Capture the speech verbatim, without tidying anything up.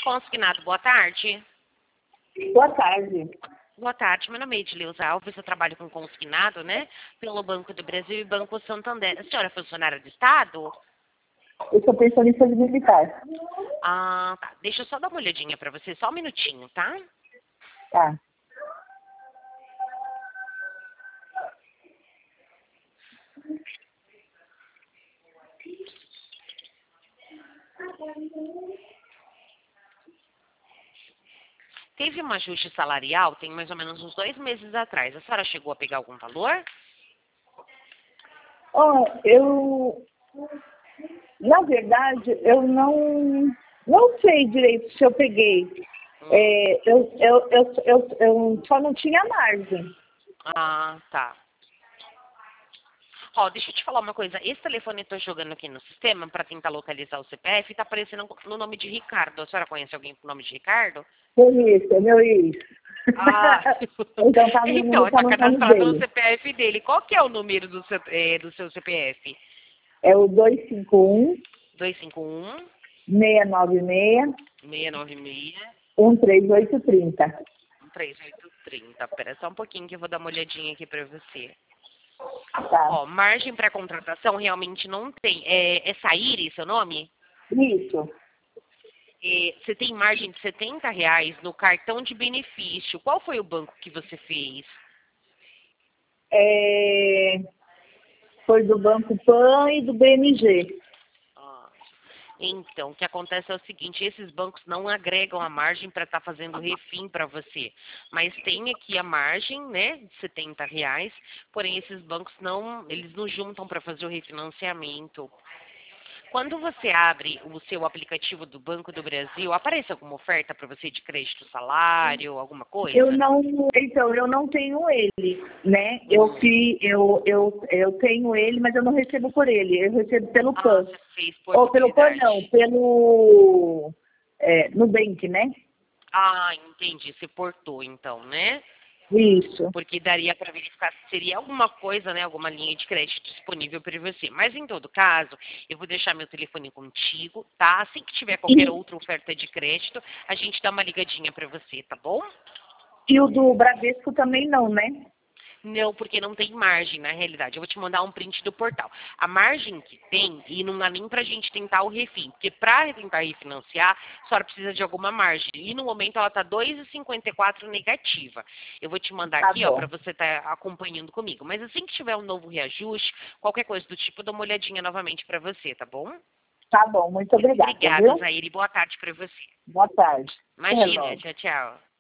Consignado, boa tarde. Boa tarde. Boa tarde, meu nome é Edileuza Alves, eu trabalho com consignado, né? Pelo Banco do Brasil e Banco Santander. A senhora é funcionária do Estado? Eu sou pensionista de militar. Ah, tá. Deixa eu só dar uma olhadinha pra você, só um minutinho, tá? Tá. Teve um ajuste salarial, tem mais ou menos uns dois meses atrás. A senhora chegou a pegar algum valor? Ó, eu... Na verdade, eu não... Não sei direito se eu peguei. Hum. É, eu, eu, eu, eu, eu só não tinha margem. Ah, tá. Ó, deixa eu te falar uma coisa. Esse telefone eu tô jogando aqui no sistema pra tentar localizar o C P F e tá aparecendo no nome de Ricardo. A senhora conhece alguém com o nome de Ricardo? Foi isso, é meu ex. Ah, Então tá no então, número, tá tá no nome cadastrado no dele. C P F dele. Qual que é o número do seu, eh, do seu C P F? É o dois cinco um, dois cinco um, seis nove seis, seis nove seis, um três oito três zero. um três oito três zero. Pera só um pouquinho que eu vou dar uma olhadinha aqui pra você. Tá. Ó, margem para contratação realmente não tem. É, é Saíri seu nome? Isso. É, você tem margem de setenta reais no cartão de benefício. Qual foi o banco que você fez? É... Foi do Banco Pan e do B M G. Ah, então, o que acontece é o seguinte, esses bancos não agregam a margem para estar fazendo refim para você. Mas tem aqui a margem, né, de setenta reais, porém esses bancos não, eles não juntam para fazer o refinanciamento. Quando você abre o seu aplicativo do Banco do Brasil, aparece alguma oferta para você de crédito salário, alguma Eu coisa? não, então, eu não tenho ele, né? Eu, Hum. fi, eu, eu, eu tenho ele, mas eu não recebo por ele, eu recebo pelo Ah, Pan. você fez Ou pelo Pan portabilidade. não, pelo é, Nubank, né? Ah, entendi. Você portou então, né? Isso. Porque daria para verificar se seria alguma coisa, né? Alguma linha de crédito disponível para você. Mas em todo caso, eu vou deixar meu telefone contigo, tá? Assim que tiver qualquer E, outra oferta de crédito, a gente dá uma ligadinha para você, tá bom? e o do Bradesco também não, né? Não, porque não tem margem na realidade. Eu vou te mandar um print do portal. A margem que tem, e não dá nem pra gente tentar o refim, porque pra tentar refinanciar, a senhora precisa de alguma margem. E no momento ela tá dois vírgula cinquenta e quatro negativa. Eu vou te mandar Tá aqui, ó, pra bom. você estar acompanhando comigo. Mas assim que tiver um novo reajuste, qualquer coisa do tipo, eu dou uma olhadinha novamente pra você, tá bom? Tá bom, muito obrigada, Obrigada, viu? Zaire. Boa tarde pra você. Boa tarde. Imagina, Hello. tchau, tchau.